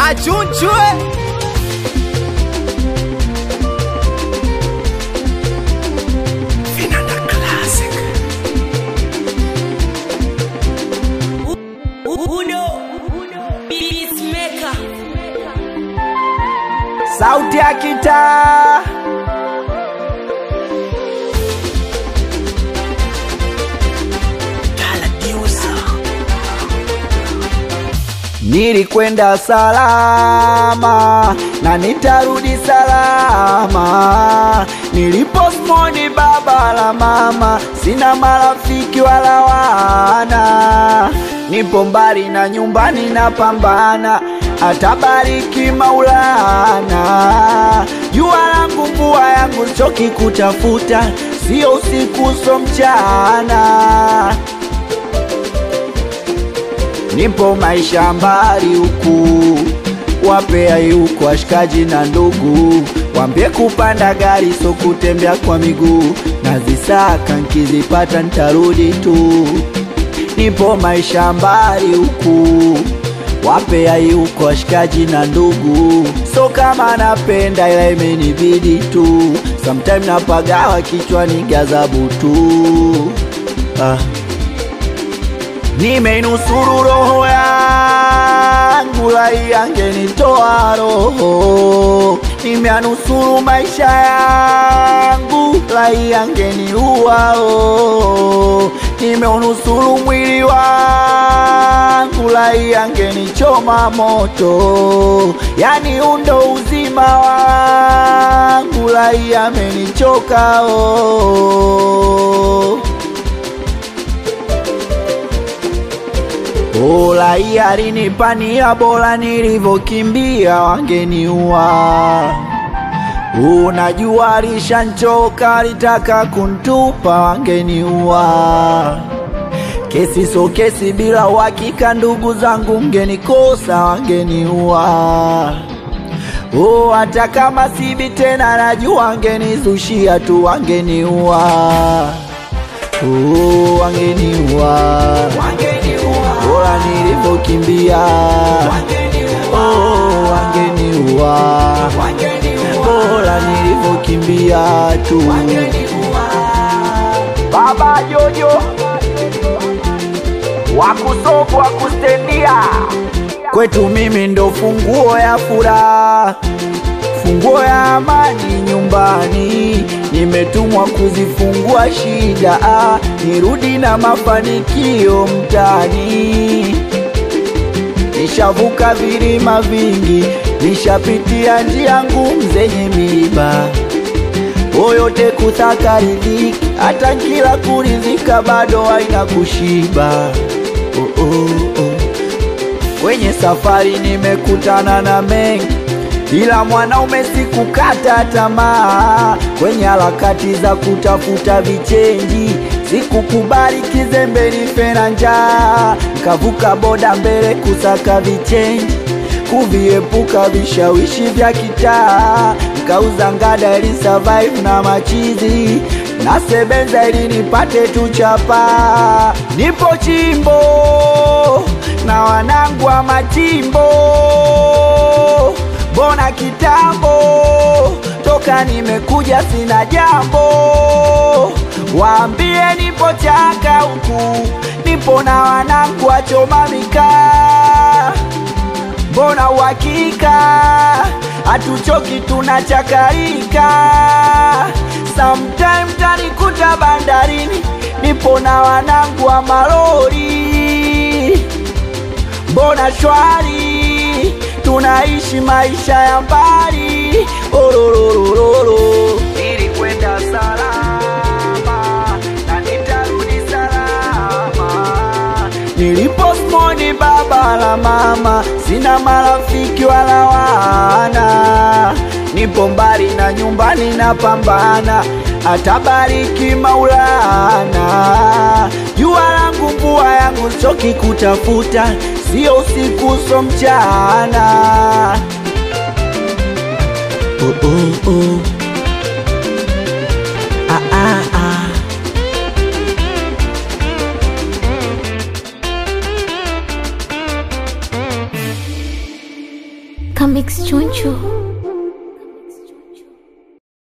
Achunchwe Vinanda Classic Uno Peacemaker sauti ya kitaa nilikwenda salama na nitarudi salama. Niliposmoni baba la mama, sina marafiki wala wana. Nipo mbali na nyumbani napambana, atabariki Maulana. Jua langu mvua yangu choki kutafuta, sio usiku so mchana. Nipo maisha mbali huku, wapea yuko ashikaji na ndugu. Wambie kupanda gari so kutembea kwa miguu, nazisaka nkizipata nitarudi tu. Nipo maisha mbali huku, wapea yuko ashikaji na ndugu. So kama napenda ila imenibidi tu, sometime napagawa kichwani gazabu tu. Nimenusuru roho yangu, lai angenitoa roho. Nimeanusuru maisha yangu, lai angeniua. Nimeunusuru mwili wangu, lai angenichoma moto. Yani undo uzima wangu, lai amenichoka. Ola yari nipania bora nilivyokimbia wangeniua. Unajua lishanchoka litaka kuntupa wangeniua. Kesi so kesi bila uhakika, ndugu zangu mgenikosa wangeniua. Hata kama sibi tena najua wangenizushia tu wangeniua. Wangeniua. Bora nilivyokimbia wangeniua. Bora nilivyokimbia tu. Baba Jojo wakusofu wakustendia, kwetu mimi ndo funguo ya furaha, funguo ya amani nyumbani. Nimetumwa kuzifungua shida, nirudi na mafanikio mtani. Nishavuka vilima vingi, nishapitia njia ngumu zenye miba. Yote kutaka riziki, hata kila kurizika bado haina kushiba. Kwenye safari nimekutana na mengi, ila mwanaume sikukata tamaa. Kwenye harakati za kutafuta vichenji, sikukubali kizembe nife na njaa. Nikavuka boda mbele kusaka vichenji, kuviepuka vishawishi vya kitaa. Nikauza ngada ili survive na machizi, nasebenza ili nipate tuchapa. Nipo chimbo na wanangu wa machimbo, bona kitambo toka nimekuja sina jambo. Waambie nipo chaka huku, nipo na wanangu wachoma mikaa. Bona uhakika hatuchoki tunachakarika. Sometime tanikuta bandarini, nipo na wanangu wa malori. Bona shwari tunaishi maisha ya mbali. Nilikwenda salama na nitarudi salama. Niliposmoni baba la mama, sina marafiki wala wana. Nipo mbali na nyumbani napambana, atabariki Maulana. Jua langu mvua yangu choki kutafuta, sio usiku so mchana. Comics Chunchu.